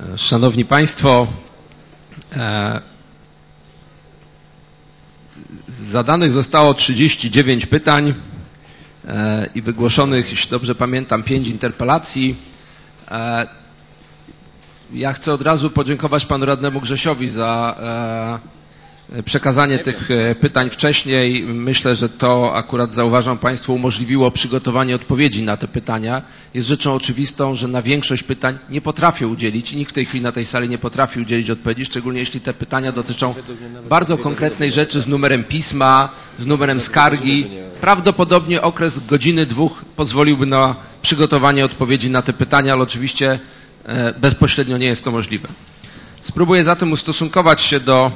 Szanowni Państwo, zadanych zostało 39 pytań i wygłoszonych, jeśli dobrze pamiętam, 5 interpelacji. Ja chcę od razu podziękować panu radnemu Grzesiowi za przekazanie tych pytań wcześniej. Myślę, że to akurat, zauważam Państwo, umożliwiło przygotowanie odpowiedzi na te pytania. Jest rzeczą oczywistą, że na większość pytań nie potrafię udzielić i nikt w tej chwili na tej sali nie potrafi udzielić odpowiedzi, szczególnie jeśli te pytania dotyczą bardzo konkretnej rzeczy z numerem pisma, z numerem skargi. Prawdopodobnie okres godziny, 2 pozwoliłby na przygotowanie odpowiedzi na te pytania, ale oczywiście bezpośrednio nie jest to możliwe. Spróbuję zatem ustosunkować się do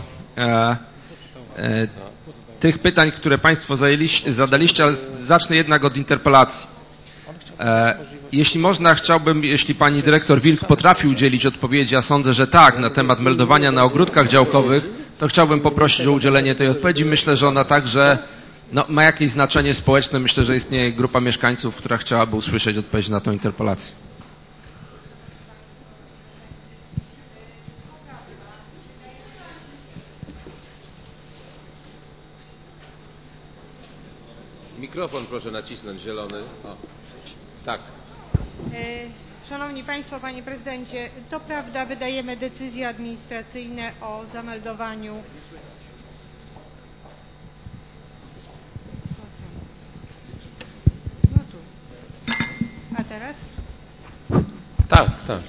tych pytań, które Państwo zadaliście, ale zacznę jednak od interpelacji. Jeśli można, chciałbym, jeśli pani dyrektor Wilk potrafi udzielić odpowiedzi, a sądzę, że tak, na temat meldowania na ogródkach działkowych, to chciałbym poprosić o udzielenie tej odpowiedzi. Myślę, że ona także ma jakieś znaczenie społeczne. Myślę, że istnieje grupa mieszkańców, która chciałaby usłyszeć odpowiedź na tę interpelację. Mikrofon proszę nacisnąć, zielony. O, tak. Szanowni Państwo, Panie Prezydencie, to prawda, wydajemy decyzje administracyjne o zameldowaniu. No tu. A teraz? Tak, tak.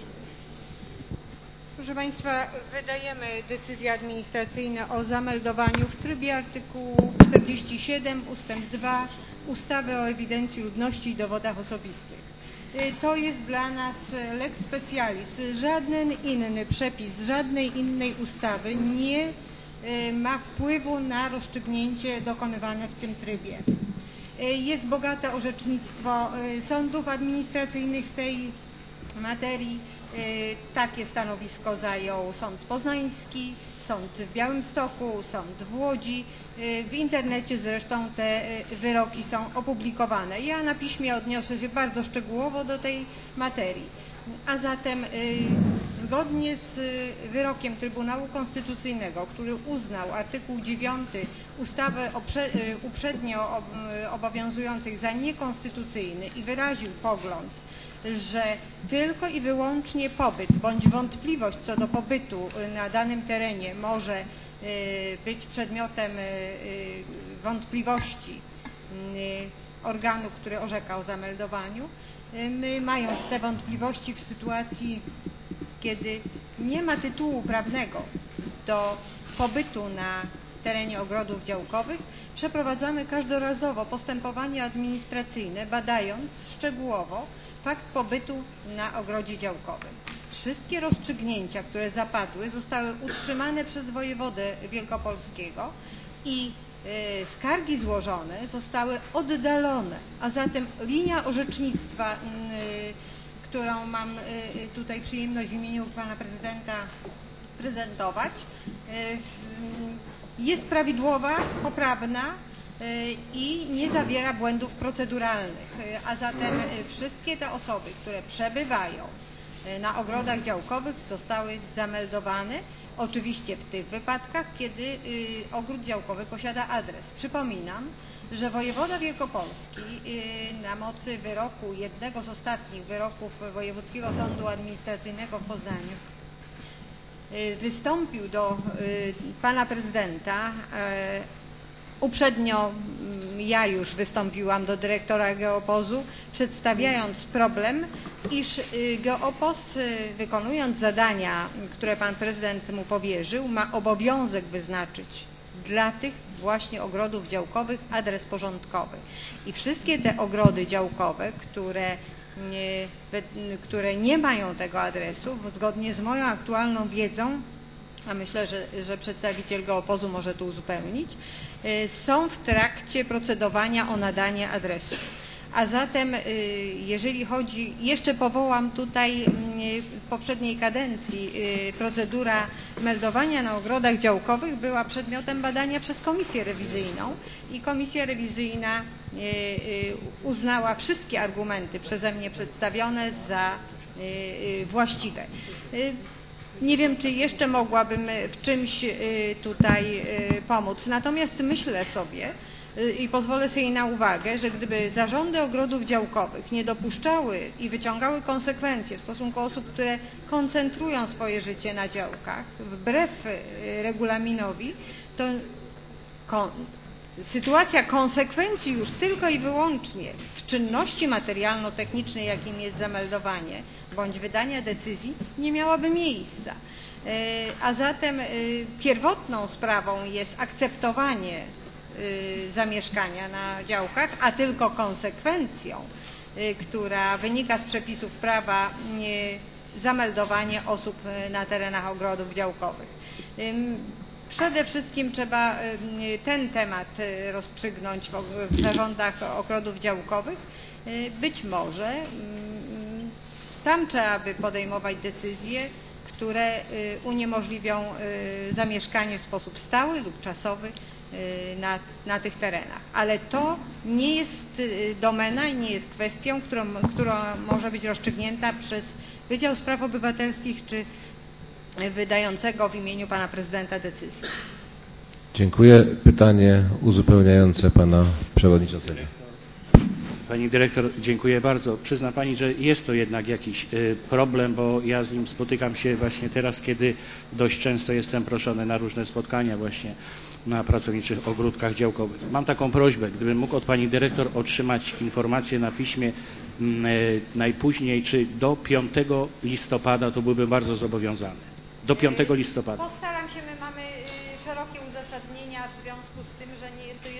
Proszę Państwa, wydajemy decyzje administracyjne o zameldowaniu w trybie artykułu 47 ustęp 2 ustawy o ewidencji ludności i dowodach osobistych. To jest dla nas lex specialis. Żaden inny przepis, żadnej innej ustawy nie ma wpływu na rozstrzygnięcie dokonywane w tym trybie. Jest bogate orzecznictwo sądów administracyjnych w tej materii. Takie stanowisko zajął Sąd Poznański, Sąd w Białymstoku, Sąd w Łodzi. W internecie zresztą te wyroki są opublikowane. Ja na piśmie odniosę się bardzo szczegółowo do tej materii. A zatem zgodnie z wyrokiem Trybunału Konstytucyjnego, który uznał artykuł 9 ustawy uprzednio obowiązującej za niekonstytucyjny i wyraził pogląd, że tylko i wyłącznie pobyt bądź wątpliwość co do pobytu na danym terenie może być przedmiotem wątpliwości organu, który orzeka o zameldowaniu. My, mając te wątpliwości w sytuacji, kiedy nie ma tytułu prawnego do pobytu na terenie ogrodów działkowych, przeprowadzamy każdorazowo postępowanie administracyjne, badając szczegółowo fakt pobytu na ogrodzie działkowym. Wszystkie rozstrzygnięcia, które zapadły, zostały utrzymane przez wojewodę wielkopolskiego i skargi złożone zostały oddalone, a zatem linia orzecznictwa, którą mam tutaj przyjemność w imieniu pana prezydenta prezentować, jest prawidłowa, poprawna i nie zawiera błędów proceduralnych, a zatem wszystkie te osoby, które przebywają na ogrodach działkowych, zostały zameldowane, oczywiście w tych wypadkach, kiedy ogród działkowy posiada adres. Przypominam, że wojewoda wielkopolski na mocy wyroku, jednego z ostatnich wyroków Wojewódzkiego Sądu Administracyjnego w Poznaniu, wystąpił do pana prezydenta. Uprzednio ja już wystąpiłam do dyrektora Geopozu, przedstawiając problem, iż Geopos, wykonując zadania, które pan prezydent mu powierzył, ma obowiązek wyznaczyć dla tych właśnie ogrodów działkowych adres porządkowy. I wszystkie te ogrody działkowe, które nie mają tego adresu, zgodnie z moją aktualną wiedzą, a myślę, że przedstawiciel Geopozu może to uzupełnić, są w trakcie procedowania o nadanie adresu. A zatem, jeżeli chodzi, jeszcze powołam tutaj w poprzedniej kadencji, procedura meldowania na ogrodach działkowych była przedmiotem badania przez komisję rewizyjną i komisja rewizyjna uznała wszystkie argumenty przeze mnie przedstawione za właściwe. Nie wiem, czy jeszcze mogłabym w czymś tutaj pomóc. Natomiast myślę sobie i pozwolę sobie na uwagę, że gdyby zarządy ogrodów działkowych nie dopuszczały i wyciągały konsekwencje w stosunku osób, które koncentrują swoje życie na działkach, wbrew regulaminowi, to sytuacja konsekwencji już tylko i wyłącznie w czynności materialno-technicznej, jakim jest zameldowanie bądź wydanie decyzji, nie miałaby miejsca. A zatem pierwotną sprawą jest akceptowanie zamieszkania na działkach, a tylko konsekwencją, która wynika z przepisów prawa, zameldowanie osób na terenach ogrodów działkowych. Przede wszystkim trzeba ten temat rozstrzygnąć w zarządach ogrodów działkowych. Być może tam trzeba by podejmować decyzje, które uniemożliwią zamieszkanie w sposób stały lub czasowy na tych terenach. Ale to nie jest domena i nie jest kwestią, która może być rozstrzygnięta przez Wydział Spraw Obywatelskich czy wydającego w imieniu pana prezydenta decyzję. Dziękuję. Pytanie uzupełniające pana przewodniczącego. Pani dyrektor, dziękuję bardzo. Przyzna pani, że jest to jednak jakiś problem, bo ja z nim spotykam się właśnie teraz, kiedy dość często jestem proszony na różne spotkania właśnie na pracowniczych ogródkach działkowych. Mam taką prośbę, gdybym mógł od pani dyrektor otrzymać informację na piśmie najpóźniej, czy do 5 listopada, to byłbym bardzo zobowiązany. Do 5 listopada. Postaram się, my mamy szerokie uzasadnienia w związku z tym, że nie jest to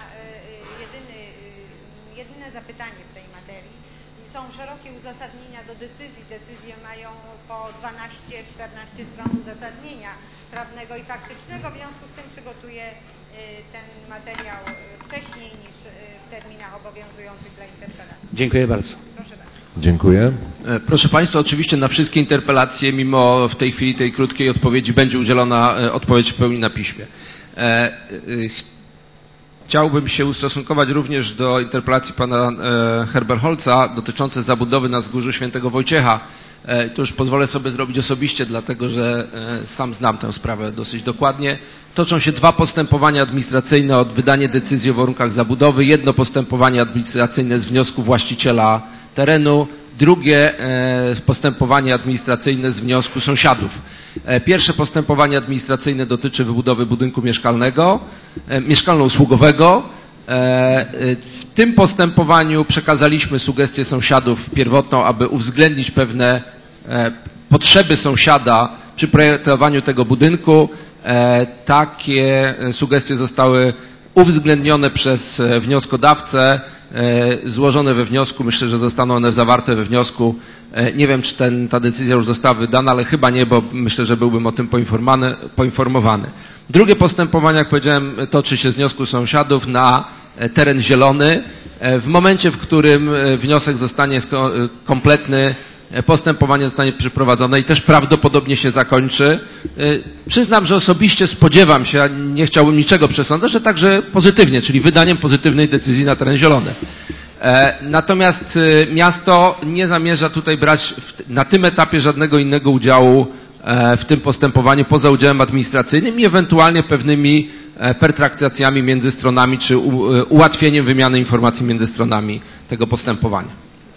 jedyne zapytanie w tej materii. Są szerokie uzasadnienia do decyzji. Decyzje mają po 12-14 stron uzasadnienia prawnego i faktycznego. W związku z tym przygotuję ten materiał wcześniej niż w terminach obowiązujących dla interpelacji. Dziękuję bardzo. Proszę bardzo. Dziękuję. Proszę Państwa, oczywiście na wszystkie interpelacje, mimo w tej chwili tej krótkiej odpowiedzi, będzie udzielona odpowiedź w pełni na piśmie. Chciałbym się ustosunkować również do interpelacji pana Herberholza dotyczącej zabudowy na Wzgórzu Świętego Wojciecha. To już pozwolę sobie zrobić osobiście, dlatego że sam znam tę sprawę dosyć dokładnie. Toczą się 2 postępowania administracyjne od wydania decyzji o warunkach zabudowy. Jedno postępowanie administracyjne z wniosku właściciela terenu, drugie postępowanie administracyjne z wniosku sąsiadów. Pierwsze postępowanie administracyjne dotyczy wybudowy budynku mieszkalno-usługowego. W tym postępowaniu przekazaliśmy sugestię sąsiadów pierwotną, aby uwzględnić pewne potrzeby sąsiada przy projektowaniu tego budynku. Takie sugestie zostały uwzględnione przez wnioskodawcę, złożone we wniosku. Myślę, że zostaną one zawarte we wniosku. Nie wiem, czy ta decyzja już została wydana, ale chyba nie, bo myślę, że byłbym o tym poinformowany. Drugie postępowanie, jak powiedziałem, toczy się z wniosku sąsiadów na teren zielony. W momencie, w którym wniosek zostanie kompletny, postępowanie zostanie przeprowadzone i też prawdopodobnie się zakończy. Przyznam, że osobiście spodziewam się, a nie chciałbym niczego przesądzać, że także pozytywnie, czyli wydaniem pozytywnej decyzji na teren zielony. Natomiast miasto nie zamierza tutaj brać na tym etapie żadnego innego udziału w tym postępowaniu poza udziałem administracyjnym i ewentualnie pewnymi pertraktacjami między stronami czy ułatwieniem wymiany informacji między stronami tego postępowania.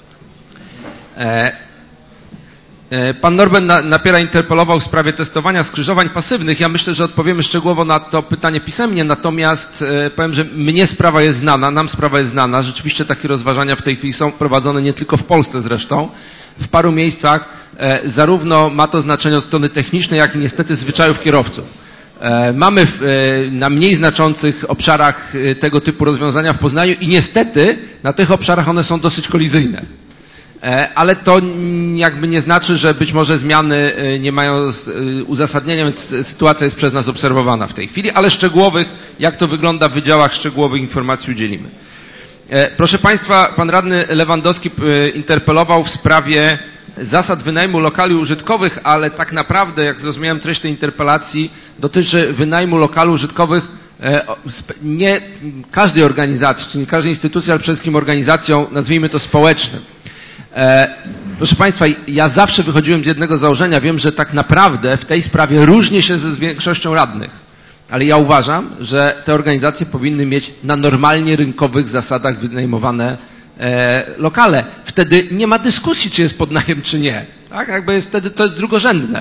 Pan Norbert Napiera interpelował w sprawie testowania skrzyżowań pasywnych. Ja myślę, że odpowiemy szczegółowo na to pytanie pisemnie, natomiast powiem, że mnie sprawa jest znana, nam sprawa jest znana. Rzeczywiście takie rozważania w tej chwili są prowadzone nie tylko w Polsce zresztą. W paru miejscach zarówno ma to znaczenie od strony technicznej, jak i niestety zwyczajów kierowców. Mamy na mniej znaczących obszarach tego typu rozwiązania w Poznaniu i niestety na tych obszarach one są dosyć kolizyjne. Ale to jakby nie znaczy, że być może zmiany nie mają uzasadnienia, więc sytuacja jest przez nas obserwowana w tej chwili, ale szczegółowych, jak to wygląda w wydziałach, szczegółowych informacji udzielimy. Proszę Państwa, pan radny Lewandowski interpelował w sprawie zasad wynajmu lokali użytkowych, ale tak naprawdę, jak zrozumiałem treść tej interpelacji, dotyczy wynajmu lokali użytkowych nie każdej organizacji, czy nie każdej instytucji, ale przede wszystkim organizacjom, nazwijmy to społecznym. Proszę Państwa, ja zawsze wychodziłem z jednego założenia, wiem, że tak naprawdę w tej sprawie różnię się ze większością radnych, ale ja uważam, że te organizacje powinny mieć na normalnie rynkowych zasadach wynajmowane lokale. Wtedy nie ma dyskusji, czy jest pod najem, czy nie. Tak? Wtedy to jest drugorzędne.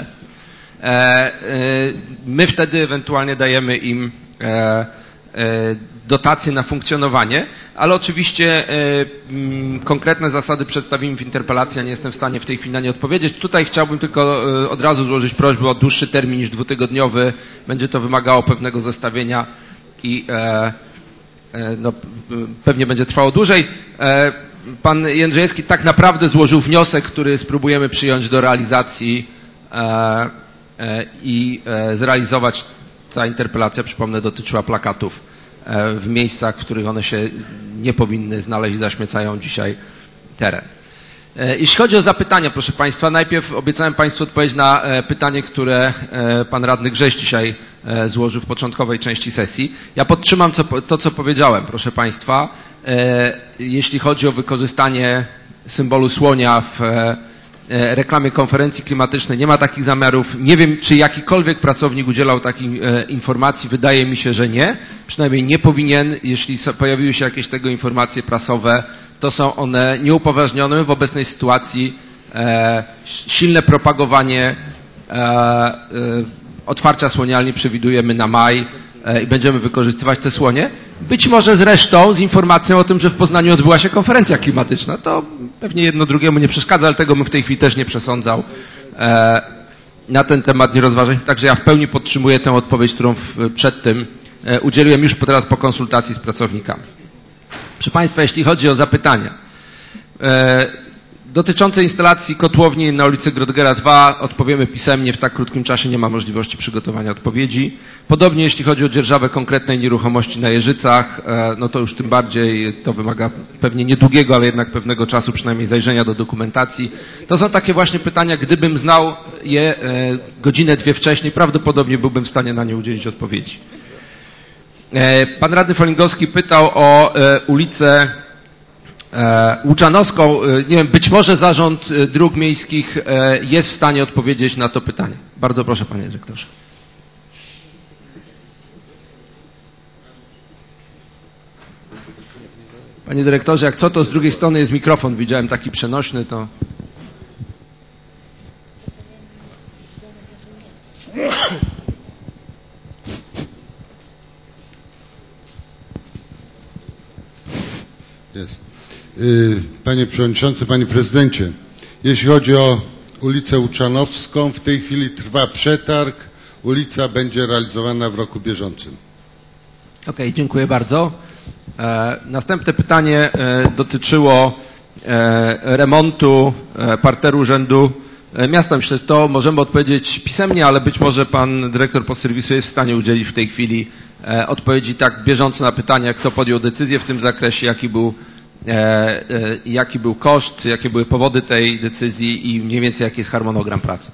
My wtedy ewentualnie dajemy im dotacje na funkcjonowanie, ale oczywiście konkretne zasady przedstawimy w interpelacji, a nie jestem w stanie w tej chwili na nie odpowiedzieć. Tutaj chciałbym tylko od razu złożyć prośbę o dłuższy termin niż 2-tygodniowy. Będzie to wymagało pewnego zestawienia i no, pewnie będzie trwało dłużej. Pan Jędrzejewski tak naprawdę złożył wniosek, który spróbujemy przyjąć do realizacji i zrealizować. Ta interpelacja, przypomnę, dotyczyła plakatów w miejscach, w których one się nie powinny znaleźć i zaśmiecają dzisiaj teren. Jeśli chodzi o zapytania, proszę Państwa, najpierw obiecałem Państwu odpowiedź na pytanie, które Pan Radny Grześ dzisiaj złożył w początkowej części sesji. Ja podtrzymam to, co powiedziałem, proszę Państwa. Jeśli chodzi o wykorzystanie symbolu słonia w reklamie konferencji klimatycznej, nie ma takich zamiarów. Nie wiem, czy jakikolwiek pracownik udzielał takiej informacji. Wydaje mi się, że nie. Przynajmniej nie powinien. Jeśli pojawiły się jakieś tego informacje prasowe, to są one nieupoważnione w obecnej sytuacji. Silne propagowanie otwarcia słonialni przewidujemy na maj i będziemy wykorzystywać te słonie. Być może zresztą z informacją o tym, że w Poznaniu odbyła się konferencja klimatyczna. To pewnie jedno drugiemu nie przeszkadza, ale tego bym w tej chwili też nie przesądzał. Na ten temat nie rozważań. Także ja w pełni podtrzymuję tę odpowiedź, którą przed tym udzieliłem już teraz po konsultacji z pracownikami. Proszę Państwa, jeśli chodzi o zapytania dotyczące instalacji kotłowni na ulicy Grodgera 2, odpowiemy pisemnie. W tak krótkim czasie nie ma możliwości przygotowania odpowiedzi. Podobnie jeśli chodzi o dzierżawę konkretnej nieruchomości na Jeżycach, no to już tym bardziej to wymaga pewnie niedługiego, ale jednak pewnego czasu, przynajmniej zajrzenia do dokumentacji. To są takie właśnie pytania, gdybym znał je godzinę, dwie wcześniej, prawdopodobnie byłbym w stanie na nie udzielić odpowiedzi. Pan radny Folingowski pytał o ulicę Łuczanowską. Nie wiem, być może Zarząd Dróg Miejskich jest w stanie odpowiedzieć na to pytanie. Bardzo proszę, panie dyrektorze. Panie dyrektorze, jak co, to z drugiej strony jest mikrofon. Widziałem taki przenośny, to... Jest. Panie Przewodniczący, Panie Prezydencie, jeśli chodzi o ulicę Łuczanowską, w tej chwili trwa przetarg. Ulica będzie realizowana w roku bieżącym. Okej, dziękuję bardzo. Następne pytanie dotyczyło remontu parteru Urzędu Miasta. Myślę, że to możemy odpowiedzieć pisemnie, ale być może pan dyrektor podserwisu jest w stanie udzielić w tej chwili odpowiedzi tak bieżąco na pytania, kto podjął decyzję w tym zakresie, jaki był koszt, jakie były powody tej decyzji i mniej więcej jaki jest harmonogram pracy.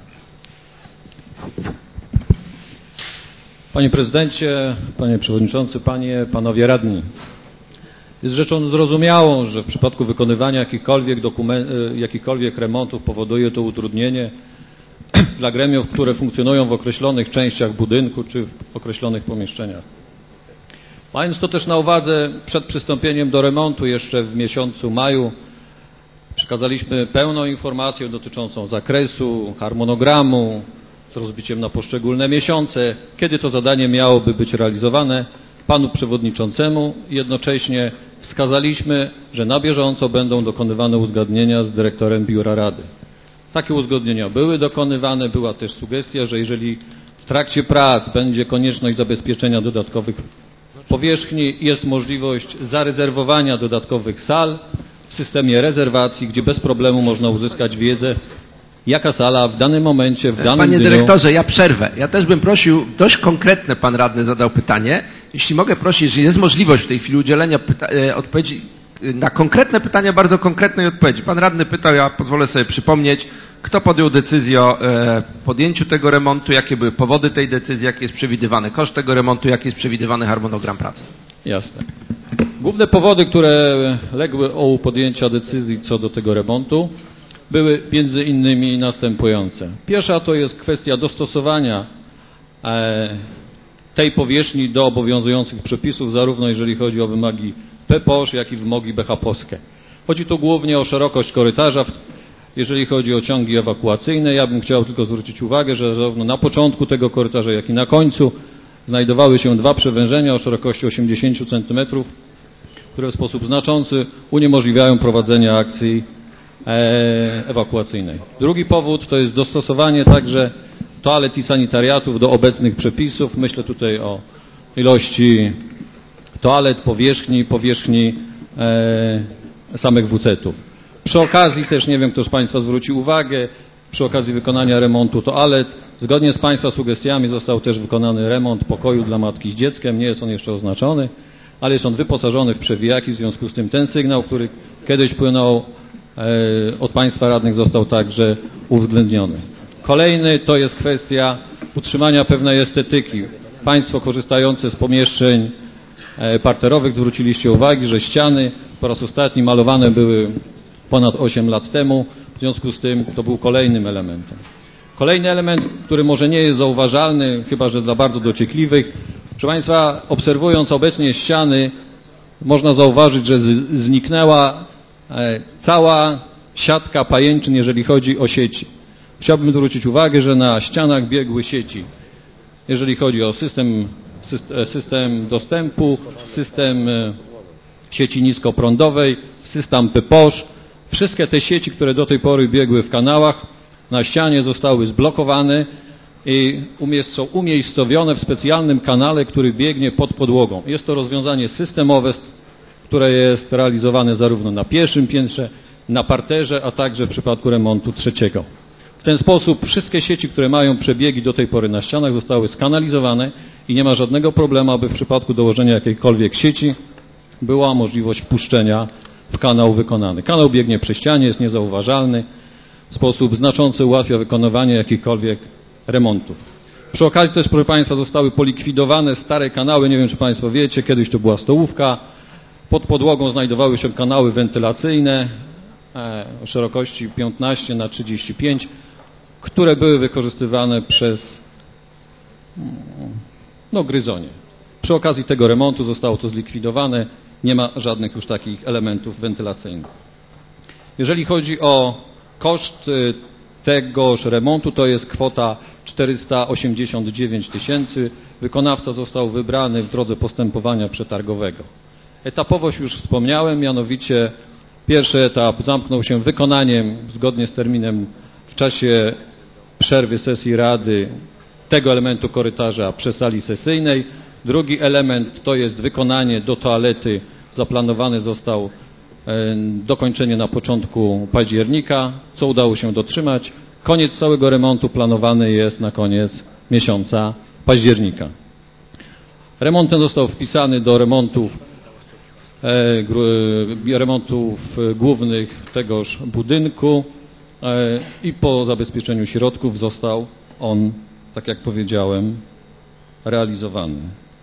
Panie Prezydencie, Panie Przewodniczący, Panowie Radni. Jest rzeczą zrozumiałą, że w przypadku wykonywania jakichkolwiek remontów powoduje to utrudnienie dla gremiów, które funkcjonują w określonych częściach budynku czy w określonych pomieszczeniach. Mając to też na uwadze, przed przystąpieniem do remontu jeszcze w miesiącu maju przekazaliśmy pełną informację dotyczącą zakresu, harmonogramu, z rozbiciem na poszczególne miesiące, kiedy to zadanie miałoby być realizowane panu przewodniczącemu. Jednocześnie wskazaliśmy, że na bieżąco będą dokonywane uzgodnienia z dyrektorem Biura Rady. Takie uzgodnienia były dokonywane, była też sugestia, że jeżeli w trakcie prac będzie konieczność zabezpieczenia dodatkowych powierzchni, jest możliwość zarezerwowania dodatkowych sal w systemie rezerwacji, gdzie bez problemu można uzyskać wiedzę, jaka sala w danym momencie, w danym Panie dniu... dyrektorze, ja przerwę. Ja też bym prosił, dość konkretne pan radny zadał pytanie. Jeśli mogę prosić, że jest możliwość w tej chwili udzielenia odpowiedzi na konkretne pytania, bardzo konkretnej odpowiedzi. Pan radny pytał, ja pozwolę sobie przypomnieć, kto podjął decyzję o podjęciu tego remontu, jakie były powody tej decyzji, jaki jest przewidywany koszt tego remontu, jaki jest przewidywany harmonogram pracy. Jasne. Główne powody, które legły u podjęcia decyzji co do tego remontu, były między innymi następujące. Pierwsza to jest kwestia dostosowania tej powierzchni do obowiązujących przepisów, zarówno jeżeli chodzi o wymagi PPOŚ, jak i wymogi BHP-owskie. Chodzi tu głównie o szerokość korytarza, jeżeli chodzi o ciągi ewakuacyjne. Ja bym chciał tylko zwrócić uwagę, że zarówno na początku tego korytarza, jak i na końcu znajdowały się dwa przewężenia o szerokości 80 cm, które w sposób znaczący uniemożliwiają prowadzenie akcji ewakuacyjnej. Drugi powód to jest dostosowanie także toalet i sanitariatów do obecnych przepisów. Myślę tutaj o ilości toalet, powierzchni samych WC-ów. Przy okazji też, nie wiem, kto z Państwa zwrócił uwagę, przy okazji wykonania remontu toalet, zgodnie z Państwa sugestiami został też wykonany remont pokoju dla matki z dzieckiem. Nie jest on jeszcze oznaczony, ale jest on wyposażony w przewijaki, w związku z tym ten sygnał, który kiedyś płynął od Państwa radnych, został także uwzględniony. Kolejny to jest kwestia utrzymania pewnej estetyki. Państwo korzystające z pomieszczeń parterowych zwróciliście uwagę, że ściany po raz ostatni malowane były ponad 8 lat temu, w związku z tym to był kolejnym elementem. Kolejny element, który może nie jest zauważalny, chyba że dla bardzo dociekliwych. Proszę Państwa, obserwując obecnie ściany, można zauważyć, że zniknęła cała siatka pajęczyn, jeżeli chodzi o sieci. Chciałbym zwrócić uwagę, że na ścianach biegły sieci, jeżeli chodzi o system dostępu, system sieci niskoprądowej, system PPOŚ. Wszystkie te sieci, które do tej pory biegły w kanałach, na ścianie zostały zblokowane i są umiejscowione w specjalnym kanale, który biegnie pod podłogą. Jest to rozwiązanie systemowe, które jest realizowane zarówno na pierwszym piętrze, na parterze, a także w przypadku remontu trzeciego. W ten sposób wszystkie sieci, które mają przebiegi do tej pory na ścianach, zostały skanalizowane i nie ma żadnego problemu, aby w przypadku dołożenia jakiejkolwiek sieci była możliwość wpuszczenia w kanał wykonany. Kanał biegnie przy ścianie, jest niezauważalny, w sposób znaczący ułatwia wykonywanie jakichkolwiek remontów. Przy okazji też, proszę Państwa, zostały polikwidowane stare kanały, nie wiem, czy Państwo wiecie, kiedyś to była stołówka, pod podłogą znajdowały się kanały wentylacyjne o szerokości 15×35, które były wykorzystywane przez gryzonie. Przy okazji tego remontu zostało to zlikwidowane, nie ma żadnych już takich elementów wentylacyjnych. Jeżeli chodzi o koszt tegoż remontu, to jest kwota 489 000. Wykonawca został wybrany w drodze postępowania przetargowego. Etapowość już wspomniałem, mianowicie pierwszy etap zamknął się wykonaniem zgodnie z terminem w czasie przerwy sesji Rady tego elementu korytarza przy sali sesyjnej. Drugi element to jest wykonanie do toalety. Zaplanowany został dokończenie na początku października, co udało się dotrzymać. Koniec całego remontu planowany jest na koniec miesiąca października. Remont ten został wpisany do remontów głównych tegoż budynku i po zabezpieczeniu środków został on, tak jak powiedziałem, realizowany.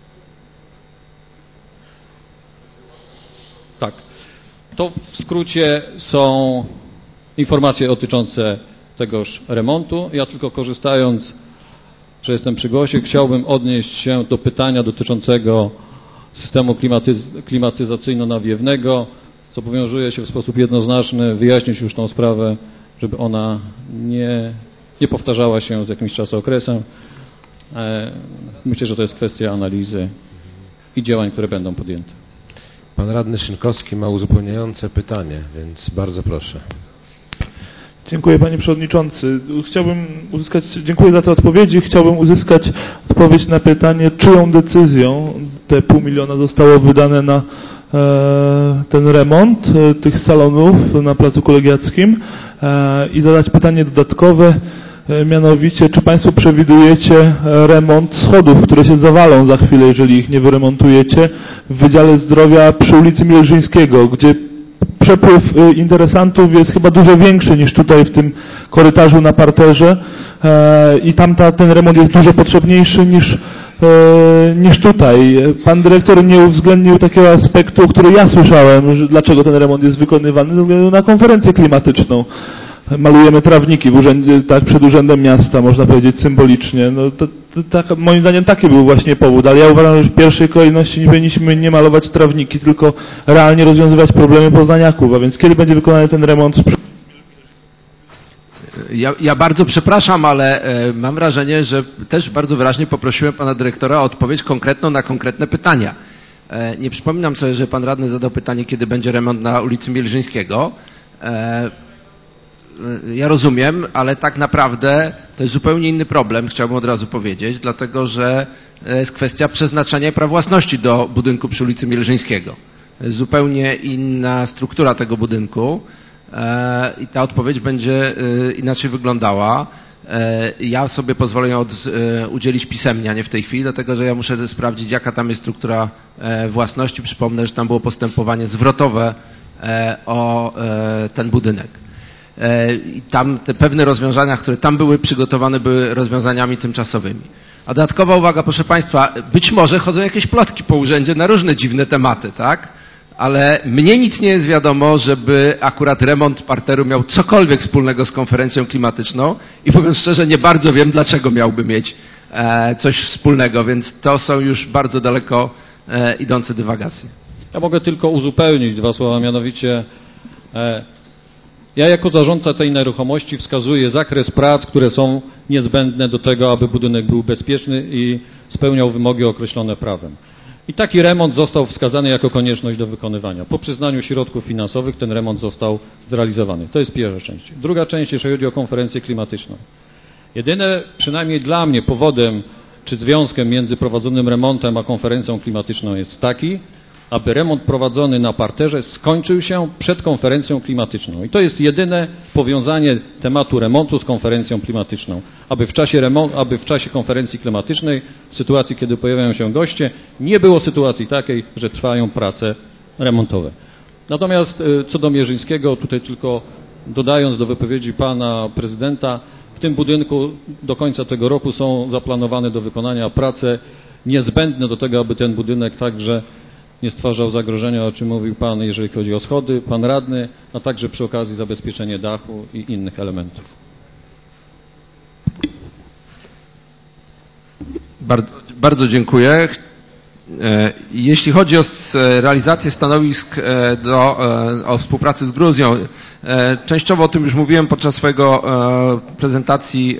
Tak, to w skrócie są informacje dotyczące tegoż remontu. Ja tylko korzystając, że jestem przy głosie, chciałbym odnieść się do pytania dotyczącego systemu klimatyzacyjno-nawiewnego. Zobowiązuję się w sposób jednoznaczny wyjaśnić już tą sprawę, żeby ona nie powtarzała się z jakimś czasokresem. Myślę, że to jest kwestia analizy i działań, które będą podjęte. Pan radny Szynkowski ma uzupełniające pytanie, więc bardzo proszę. Dziękuję, panie przewodniczący. Dziękuję za te odpowiedzi. Chciałbym uzyskać odpowiedź na pytanie, czyją decyzją te 500 000 zostało wydane na ten remont tych salonów na Placu Kolegiackim i zadać pytanie dodatkowe, mianowicie, czy państwo przewidujecie remont schodów, które się zawalą za chwilę, jeżeli ich nie wyremontujecie, w Wydziale Zdrowia przy ulicy Mielżyńskiego, gdzie przepływ interesantów jest chyba dużo większy niż tutaj w tym korytarzu na parterze i tam ten remont jest dużo potrzebniejszy niż niż tutaj. Pan dyrektor nie uwzględnił takiego aspektu, który ja słyszałem, że dlaczego ten remont jest wykonywany, ze względu na konferencję klimatyczną. Malujemy trawniki w urzędzie, tak, przed Urzędem Miasta, można powiedzieć symbolicznie. No, moim zdaniem taki był właśnie powód, ale ja uważam, że w pierwszej kolejności nie powinniśmy nie malować trawniki, tylko realnie rozwiązywać problemy poznaniaków. A więc kiedy będzie wykonany ten remont? Ja bardzo przepraszam, ale mam wrażenie, że też bardzo wyraźnie poprosiłem pana dyrektora o odpowiedź konkretną na konkretne pytania. Nie przypominam sobie, że pan radny zadał pytanie, kiedy będzie remont na ulicy Mielżyńskiego. Ja rozumiem, ale tak naprawdę to jest zupełnie inny problem, chciałbym od razu powiedzieć, dlatego że jest kwestia przeznaczenia praw własności do budynku przy ulicy Mielżyńskiego. To jest zupełnie inna struktura tego budynku i ta odpowiedź będzie inaczej wyglądała. Ja sobie pozwolę ją udzielić pisemnie, a nie w tej chwili, dlatego że ja muszę sprawdzić, jaka tam jest struktura własności. Przypomnę, że tam było postępowanie zwrotowe o ten budynek. I tam te pewne rozwiązania, które tam były przygotowane, były rozwiązaniami tymczasowymi. A dodatkowa uwaga, proszę Państwa, być może chodzą jakieś plotki po urzędzie na różne dziwne tematy, tak? Ale mnie nic nie jest wiadomo, żeby akurat remont parteru miał cokolwiek wspólnego z konferencją klimatyczną i mówiąc szczerze, nie bardzo wiem, dlaczego miałby mieć coś wspólnego, więc to są już bardzo daleko idące dywagacje. Ja mogę tylko uzupełnić dwa słowa, mianowicie ja jako zarządca tej nieruchomości wskazuję zakres prac, które są niezbędne do tego, aby budynek był bezpieczny i spełniał wymogi określone prawem. I taki remont został wskazany jako konieczność do wykonywania. Po przyznaniu środków finansowych ten remont został zrealizowany. To jest pierwsza część. Druga część, jeżeli chodzi o konferencję klimatyczną. Jedyne, przynajmniej dla mnie, powodem czy związkiem między prowadzonym remontem a konferencją klimatyczną jest taki, aby remont prowadzony na parterze skończył się przed konferencją klimatyczną. I to jest jedyne powiązanie tematu remontu z konferencją klimatyczną. Aby w czasie konferencji klimatycznej, w sytuacji, kiedy pojawiają się goście, nie było sytuacji takiej, że trwają prace remontowe. Natomiast co do Mierzyńskiego, tutaj tylko dodając do wypowiedzi pana prezydenta, w tym budynku do końca tego roku są zaplanowane do wykonania prace niezbędne do tego, aby ten budynek także nie stwarzał zagrożenia, o czym mówił pan, jeżeli chodzi o schody, pan radny, a także przy okazji zabezpieczenie dachu i innych elementów. Bardzo dziękuję. Jeśli chodzi o realizację stanowisk o współpracy z Gruzją, częściowo o tym już mówiłem podczas swojego prezentacji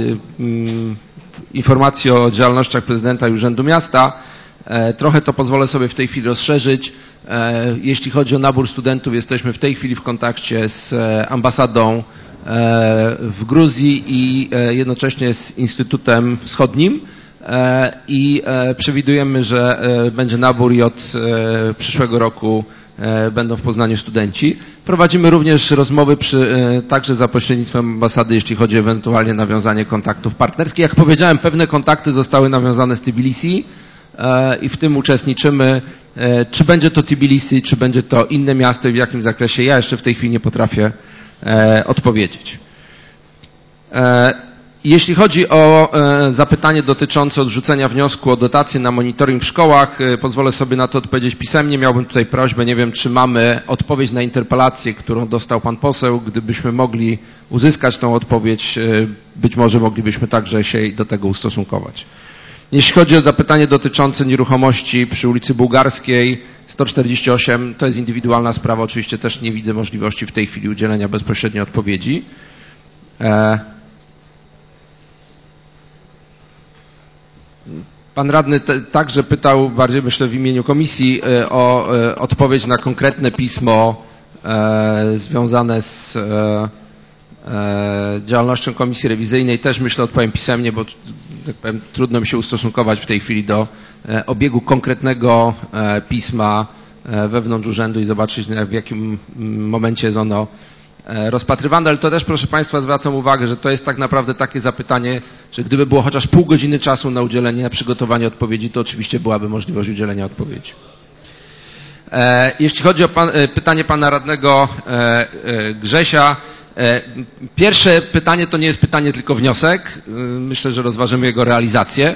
informacji o działalnościach prezydenta i Urzędu Miasta. Trochę to pozwolę sobie w tej chwili rozszerzyć. Jeśli chodzi o nabór studentów, jesteśmy w tej chwili w kontakcie z ambasadą w Gruzji i jednocześnie z Instytutem Wschodnim i przewidujemy, że będzie nabór i od przyszłego roku będą w Poznaniu studenci. Prowadzimy również rozmowy także za pośrednictwem ambasady, jeśli chodzi o ewentualnie nawiązanie kontaktów partnerskich. Jak powiedziałem, pewne kontakty zostały nawiązane z Tbilisi i w tym uczestniczymy. Czy będzie to Tbilisi, czy będzie to inne miasto i w jakim zakresie, ja jeszcze w tej chwili nie potrafię odpowiedzieć. Jeśli chodzi o zapytanie dotyczące odrzucenia wniosku o dotację na monitoring w szkołach, pozwolę sobie na to odpowiedzieć pisemnie. Miałbym tutaj prośbę, nie wiem, czy mamy odpowiedź na interpelację, którą dostał pan poseł. Gdybyśmy mogli uzyskać tą odpowiedź, być może moglibyśmy także się do tego ustosunkować. Jeśli chodzi o zapytanie dotyczące nieruchomości przy ulicy Bułgarskiej 148, to jest indywidualna sprawa. Oczywiście też nie widzę możliwości w tej chwili udzielenia bezpośredniej odpowiedzi. Pan radny także pytał, bardziej myślę w imieniu komisji, o odpowiedź na konkretne pismo związane z działalnością komisji rewizyjnej. Też myślę odpowiem pisemnie, bo tak powiem, trudno mi się ustosunkować w tej chwili do obiegu konkretnego pisma wewnątrz urzędu i zobaczyć, w jakim momencie jest ono rozpatrywane, ale to też, proszę Państwa, zwracam uwagę, że to jest tak naprawdę takie zapytanie, że gdyby było chociaż pół godziny czasu na udzielenie, na przygotowanie odpowiedzi, to oczywiście byłaby możliwość udzielenia odpowiedzi. Jeśli chodzi o pytanie pana radnego Grzesia, pierwsze pytanie to nie jest pytanie, tylko wniosek. Myślę, że rozważymy jego realizację.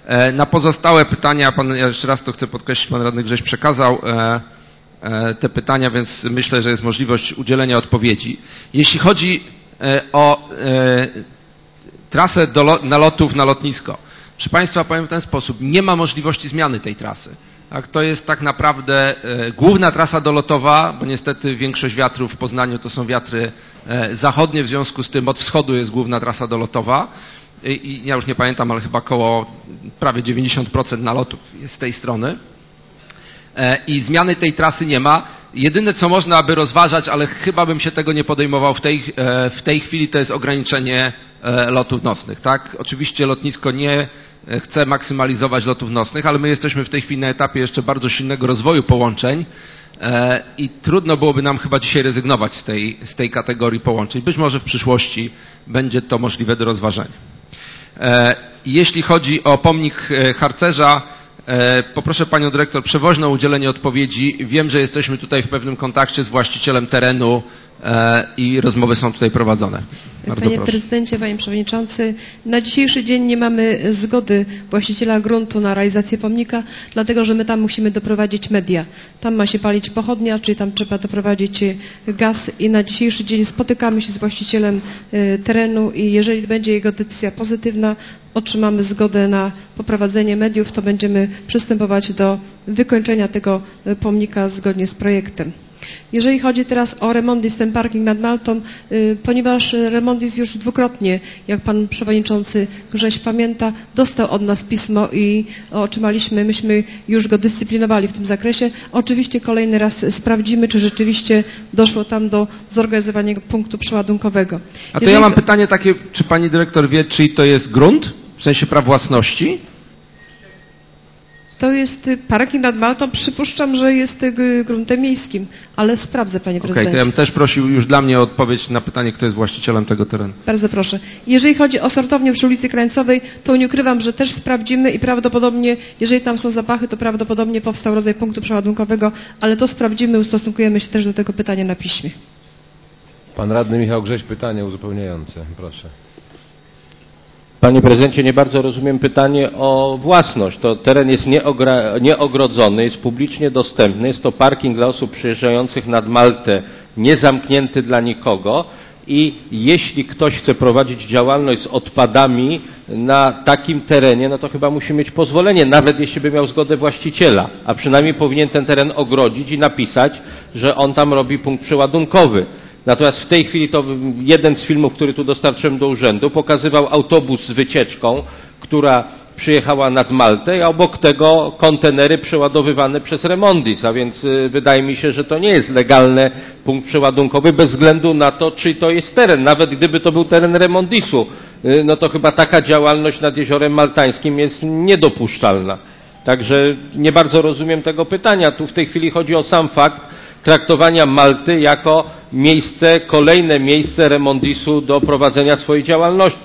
Na pozostałe pytania, ja jeszcze raz to chcę podkreślić, pan radny Grześ przekazał te pytania, więc myślę, że jest możliwość udzielenia odpowiedzi. Jeśli chodzi o trasę nalotów na lotnisko, proszę Państwa, powiem w ten sposób, nie ma możliwości zmiany tej trasy. Tak, to jest tak naprawdę główna trasa dolotowa, bo niestety większość wiatrów w Poznaniu to są wiatry zachodnie, w związku z tym od wschodu jest główna trasa dolotowa i ja już nie pamiętam, ale chyba około prawie 90% nalotów jest z tej strony i zmiany tej trasy nie ma. Jedyne co można by rozważać, ale chyba bym się tego nie podejmował w tej chwili, to jest ograniczenie lotów nocnych. Tak? Oczywiście lotnisko nie chce maksymalizować lotów nocnych, ale my jesteśmy w tej chwili na etapie jeszcze bardzo silnego rozwoju połączeń i trudno byłoby nam chyba dzisiaj rezygnować z tej kategorii połączeń. Być może w przyszłości będzie to możliwe do rozważenia. Jeśli chodzi o pomnik harcerza, poproszę Panią Dyrektor Przewoźną o udzielenie odpowiedzi. Wiem, że jesteśmy tutaj w pewnym kontakcie z właścicielem terenu i rozmowy są tutaj prowadzone. Bardzo Panie proszę. Prezydencie, Panie Przewodniczący, na dzisiejszy dzień nie mamy zgody właściciela gruntu na realizację pomnika, dlatego że my tam musimy doprowadzić media. Tam ma się palić pochodnia, czyli tam trzeba doprowadzić gaz i na dzisiejszy dzień spotykamy się z właścicielem terenu i jeżeli będzie jego decyzja pozytywna, otrzymamy zgodę na poprowadzenie mediów, to będziemy przystępować do wykończenia tego pomnika zgodnie z projektem. Jeżeli chodzi teraz o Remondis, ten parking nad Maltą, ponieważ Remondis już dwukrotnie, jak Pan Przewodniczący Grześ pamięta, dostał od nas pismo i otrzymaliśmy, myśmy już go dyscyplinowali w tym zakresie. Oczywiście kolejny raz sprawdzimy, czy rzeczywiście doszło tam do zorganizowania punktu przeładunkowego. A to ja mam pytanie takie, czy Pani Dyrektor wie, czy to jest grunt, w sensie praw własności? To jest parking nad Maltą, przypuszczam, że jest gruntem miejskim, ale sprawdzę, Panie Prezydencie. Okej, to ja bym też prosił już dla mnie o odpowiedź na pytanie, kto jest właścicielem tego terenu. Bardzo proszę. Jeżeli chodzi o sortownię przy ulicy Krańcowej, to nie ukrywam, że też sprawdzimy i prawdopodobnie, jeżeli tam są zapachy, to prawdopodobnie powstał rodzaj punktu przeładunkowego, ale to sprawdzimy, ustosunkujemy się też do tego pytania na piśmie. Pan radny Michał Grześ, pytanie uzupełniające. Proszę. Panie prezydencie, nie bardzo rozumiem pytanie o własność. To teren jest nieogrodzony, jest publicznie dostępny. Jest to parking dla osób przyjeżdżających nad Maltę, niezamknięty dla nikogo. I jeśli ktoś chce prowadzić działalność z odpadami na takim terenie, no to chyba musi mieć pozwolenie, nawet jeśli by miał zgodę właściciela. A przynajmniej powinien ten teren ogrodzić i napisać, że on tam robi punkt przeładunkowy. Natomiast w tej chwili to jeden z filmów, który tu dostarczyłem do urzędu, pokazywał autobus z wycieczką, która przyjechała nad Maltę, a obok tego kontenery przeładowywane przez Remondis, a więc wydaje mi się, że to nie jest legalny punkt przeładunkowy bez względu na to, czy to jest teren. Nawet gdyby to był teren Remondisu, no to chyba taka działalność nad Jeziorem Maltańskim jest niedopuszczalna. Także nie bardzo rozumiem tego pytania. Tu w tej chwili chodzi o sam fakt traktowania Malty jako miejsce, kolejne miejsce Remondisu do prowadzenia swojej działalności.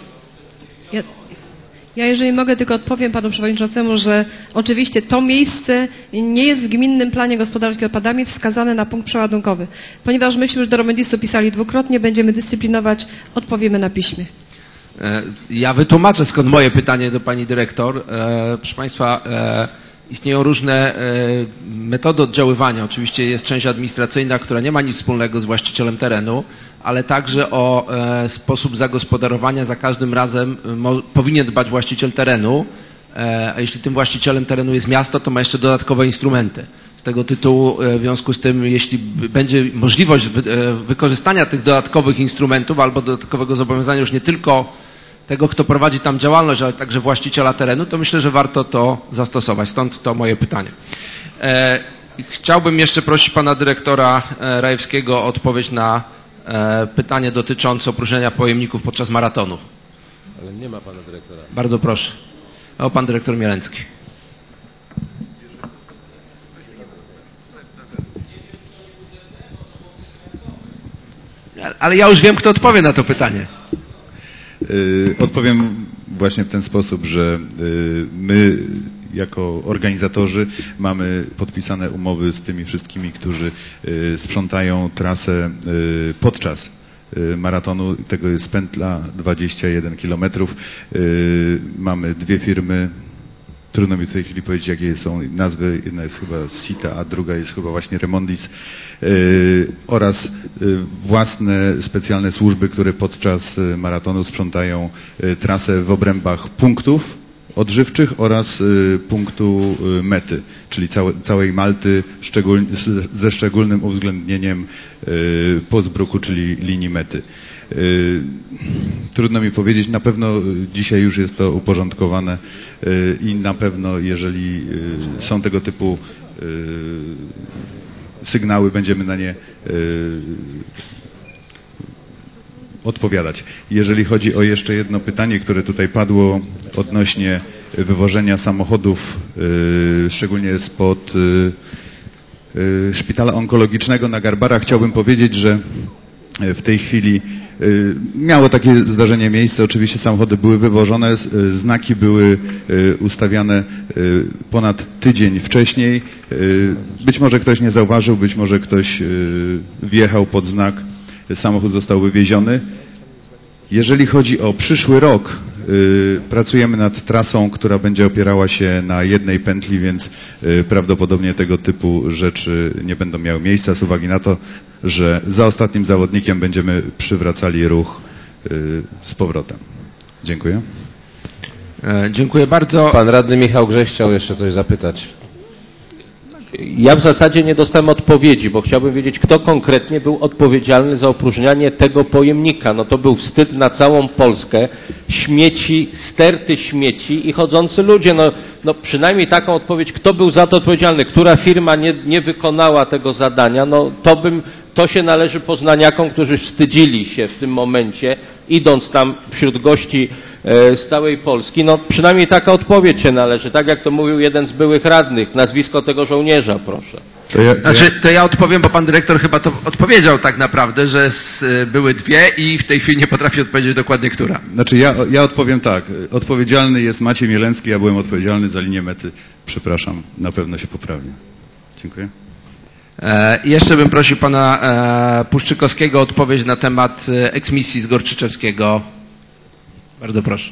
Ja jeżeli mogę, tylko odpowiem Panu Przewodniczącemu, że oczywiście to miejsce nie jest w gminnym planie gospodarki odpadami wskazane na punkt przeładunkowy. Ponieważ myśmy już do Remondisu pisali dwukrotnie, będziemy dyscyplinować, odpowiemy na piśmie. Ja wytłumaczę skąd moje pytanie do Pani Dyrektor. Proszę Państwa, istnieją różne metody oddziaływania. Oczywiście jest część administracyjna, która nie ma nic wspólnego z właścicielem terenu, ale także o sposób zagospodarowania za każdym razem powinien dbać właściciel terenu, a jeśli tym właścicielem terenu jest miasto, to ma jeszcze dodatkowe instrumenty. Z tego tytułu, w związku z tym, jeśli będzie możliwość wykorzystania tych dodatkowych instrumentów albo dodatkowego zobowiązania już nie tylko tego, kto prowadzi tam działalność, ale także właściciela terenu, to myślę, że warto to zastosować. Stąd to moje pytanie. Chciałbym jeszcze prosić pana dyrektora Rajewskiego o odpowiedź na pytanie dotyczące opróżniania pojemników podczas maratonu. Ale nie ma pana dyrektora. Bardzo proszę. O, pan dyrektor Mielencki. Ale ja już wiem, kto odpowie na to pytanie. Odpowiem właśnie w ten sposób, że my jako organizatorzy mamy podpisane umowy z tymi wszystkimi, którzy sprzątają trasę podczas maratonu. Tego jest pętla 21 km. Mamy dwie firmy, trudno mi w tej chwili powiedzieć, jakie są nazwy. Jedna jest chyba SITA, a druga jest chyba właśnie Remondis, oraz własne specjalne służby, które podczas maratonu sprzątają trasę w obrębach punktów odżywczych oraz punktu mety, czyli całej Malty, ze szczególnym uwzględnieniem Postbruku, czyli linii mety. Trudno mi powiedzieć, na pewno dzisiaj już jest to uporządkowane i na pewno, jeżeli są tego typu sygnały, będziemy na nie odpowiadać. Jeżeli chodzi o jeszcze jedno pytanie, które tutaj padło odnośnie wywożenia samochodów, szczególnie spod szpitala onkologicznego na Garbarach, chciałbym powiedzieć, że w tej chwili miało takie zdarzenie miejsce. Oczywiście samochody były wywożone, znaki były ustawiane ponad tydzień wcześniej. Być może ktoś nie zauważył, być może ktoś wjechał pod znak, samochód został wywieziony. Jeżeli chodzi o przyszły rok, pracujemy nad trasą, która będzie opierała się na jednej pętli, więc prawdopodobnie tego typu rzeczy nie będą miały miejsca z uwagi na to, że za ostatnim zawodnikiem będziemy przywracali ruch z powrotem. Dziękuję. Dziękuję bardzo. Pan radny Michał Grześ chciał jeszcze coś zapytać. Ja w zasadzie nie dostałem odpowiedzi, bo chciałbym wiedzieć, kto konkretnie był odpowiedzialny za opróżnianie tego pojemnika. No to był wstyd na całą Polskę. Śmieci, sterty śmieci i chodzący ludzie. No przynajmniej taką odpowiedź, kto był za to odpowiedzialny, która firma nie wykonała tego zadania, no to się należy poznaniakom, którzy wstydzili się w tym momencie, idąc tam wśród gości z całej Polski. No przynajmniej taka odpowiedź się należy, tak jak to mówił jeden z byłych radnych, nazwisko tego żołnierza, proszę. To ja odpowiem, bo pan dyrektor chyba to odpowiedział tak naprawdę, że były dwie i w tej chwili nie potrafi odpowiedzieć dokładnie, która. Znaczy ja odpowiem tak. Odpowiedzialny jest Maciej Mielencki, ja byłem odpowiedzialny za linię mety. Przepraszam, na pewno się poprawię. Dziękuję. Jeszcze bym prosił pana Puszczykowskiego o odpowiedź na temat eksmisji z Gorczyczewskiego. Bardzo proszę.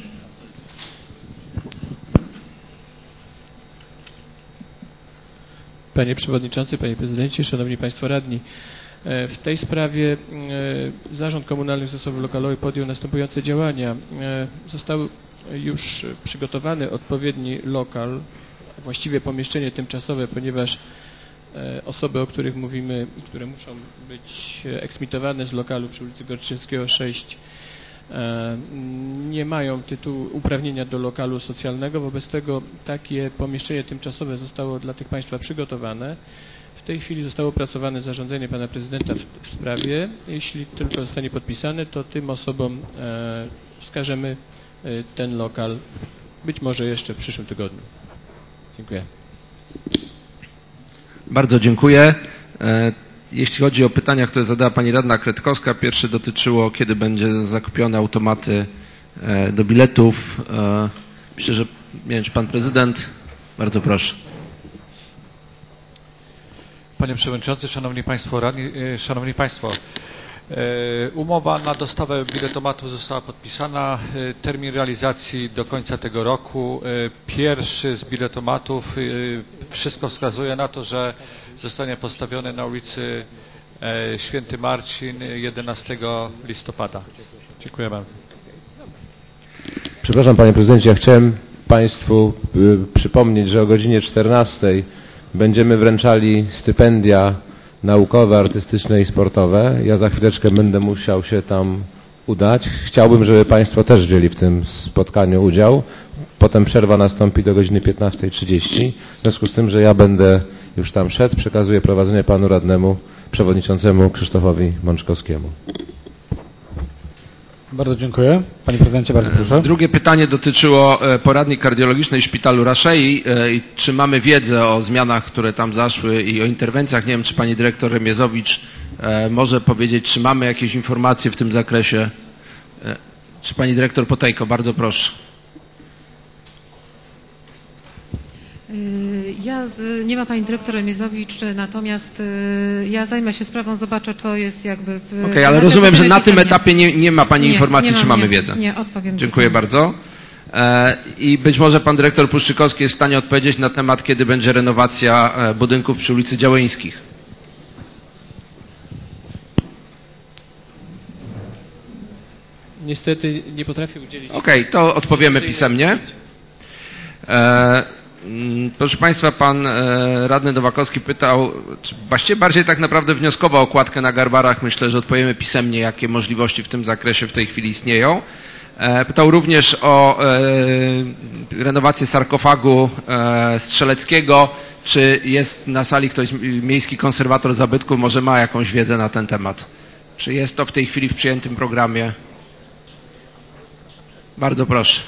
Panie Przewodniczący, Panie Prezydencie, Szanowni Państwo Radni. W tej sprawie Zarząd Komunalnych Zasobów Lokalowych podjął następujące działania. Został już przygotowany odpowiedni lokal, właściwie pomieszczenie tymczasowe, ponieważ osoby, o których mówimy, które muszą być eksmitowane z lokalu przy ulicy Gorczyczewskiego 6, nie mają uprawnienia do lokalu socjalnego, wobec tego takie pomieszczenie tymczasowe zostało dla tych Państwa przygotowane. W tej chwili zostało opracowane zarządzenie Pana Prezydenta w sprawie. Jeśli tylko zostanie podpisane, to tym osobom wskażemy ten lokal, być może jeszcze w przyszłym tygodniu. Dziękuję. Bardzo dziękuję. Jeśli chodzi o pytania, które zadała pani radna Kretkowska, pierwsze dotyczyło, kiedy będzie zakupione automaty do biletów. Myślę, że nie wiem, czy pan prezydent. Bardzo proszę. Panie Przewodniczący, Szanowni Państwo Radni, Szanowni Państwo, umowa na dostawę biletomatów została podpisana. Termin realizacji do końca tego roku. Pierwszy z biletomatów, wszystko wskazuje na to, że zostanie postawiony na ulicy Święty Marcin 11 listopada. Dziękuję bardzo. Przepraszam, Panie Prezydencie, ja chciałem Państwu przypomnieć, że o godzinie 14 będziemy wręczali stypendia naukowe, artystyczne i sportowe. Ja za chwileczkę będę musiał się tam udać. Chciałbym, żeby Państwo też wzięli w tym spotkaniu udział. Potem przerwa nastąpi do godziny 15:30. W związku z tym, że ja będę już tam szedł, przekazuję prowadzenie Panu Radnemu, Przewodniczącemu Krzysztofowi Mączkowskiemu. Bardzo dziękuję. Panie Prezydencie, bardzo proszę. Drugie pytanie dotyczyło poradni kardiologicznej w szpitalu Raszei. Czy mamy wiedzę o zmianach, które tam zaszły i o interwencjach? Nie wiem, czy pani dyrektor Remiezowicz może powiedzieć, czy mamy jakieś informacje w tym zakresie. Czy pani dyrektor Potejko? Bardzo proszę. Nie ma pani dyrektor Remiezowicz, natomiast ja zajmę się sprawą, zobaczę, co jest jakby w... Okej, ale rozumiem, że na tym etapie nie ma pani informacji, czy mamy wiedzę. Nie, odpowiem. Dziękuję bardzo. I być może pan dyrektor Puszczykowski jest w stanie odpowiedzieć na temat, kiedy będzie renowacja budynków przy ulicy Działeńskich. Niestety nie potrafię udzielić... Okej, to odpowiemy pisemnie. Proszę Państwa, pan radny Nowakowski pytał, właściwie bardziej tak naprawdę wnioskował o okładkę na garbarach. Myślę, że odpowiemy pisemnie, jakie możliwości w tym zakresie w tej chwili istnieją. Pytał również o renowację sarkofagu strzeleckiego. Czy jest na sali ktoś, miejski konserwator zabytków, może ma jakąś wiedzę na ten temat? Czy jest to w tej chwili w przyjętym programie? Bardzo proszę.